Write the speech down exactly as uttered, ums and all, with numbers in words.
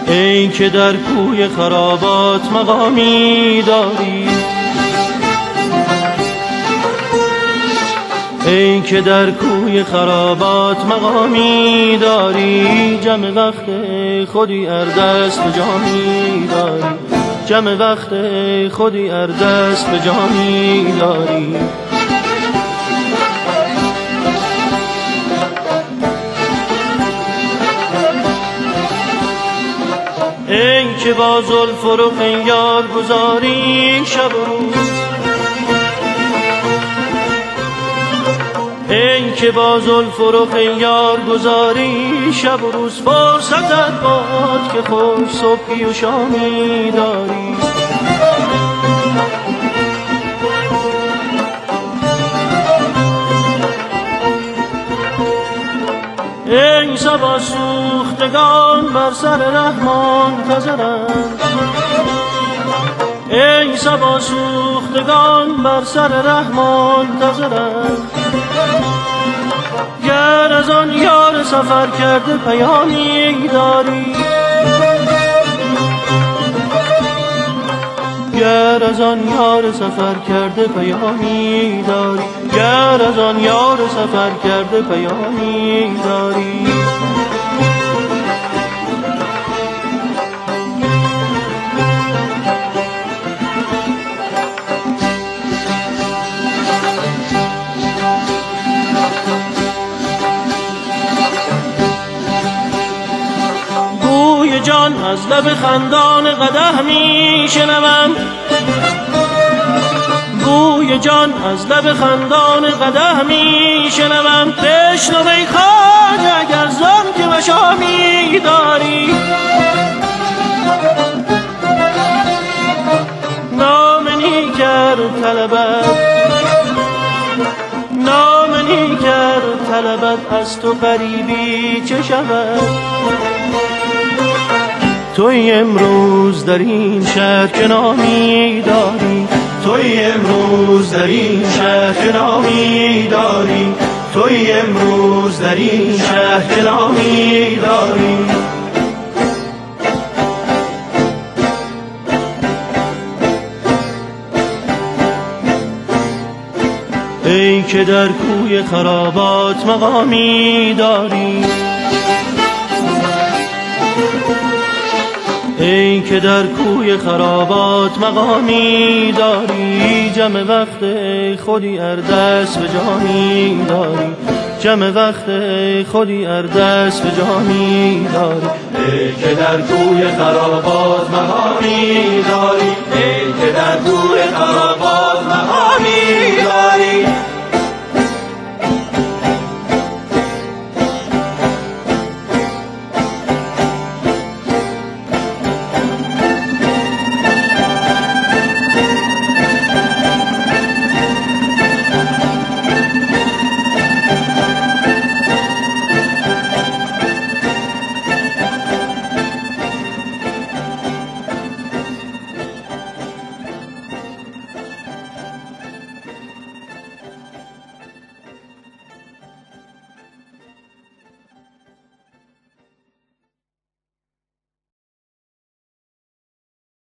ای که در کوی خرابات مقامی داری، ای که در کوی خرابات مقامی داری، جمع وقت خودی اردست به جامی داری، جمع وقت خودی اردست به جامی داری. ای که با زلف و رخ یار گذاری شب و روز، ای که با زلف و رخ یار گذاری شب و روز، فرصتت باد که خوش صبحی و شامی داری. ای صبا سوختگان بر سر رحمان منتظرند، ای صبا سوختگان بر سر رحمان منتظرند، گر از آن یار سفر کرده پیامی داری، گر از آن یار سفر کرده پیامی داری، گر از آن یار سفر کرده پیامی داری. بوی جان از لب خندان قدح می شنوم، بوی جان از لب خندان قدح می شنوم، بشنو ای خواجه اگر زان که مشامی داری. نام نیکر طلبت، نام نیکر طلبت از تو غریبی چه شود، توی امروز در این شهر که نامی داری، توی امروز در این شهر که نامی داری، توی امروز در این شهر که نامی داری. ای که در کوی خرابات مقامی داری، ای که در کوی خرابات مقامی داری، جمع وقت خودی اردست به جامی داری، جمع وقت خودی اردست به جامی داری. ای که در کوی خرابات مقامی داری، ای که در کوی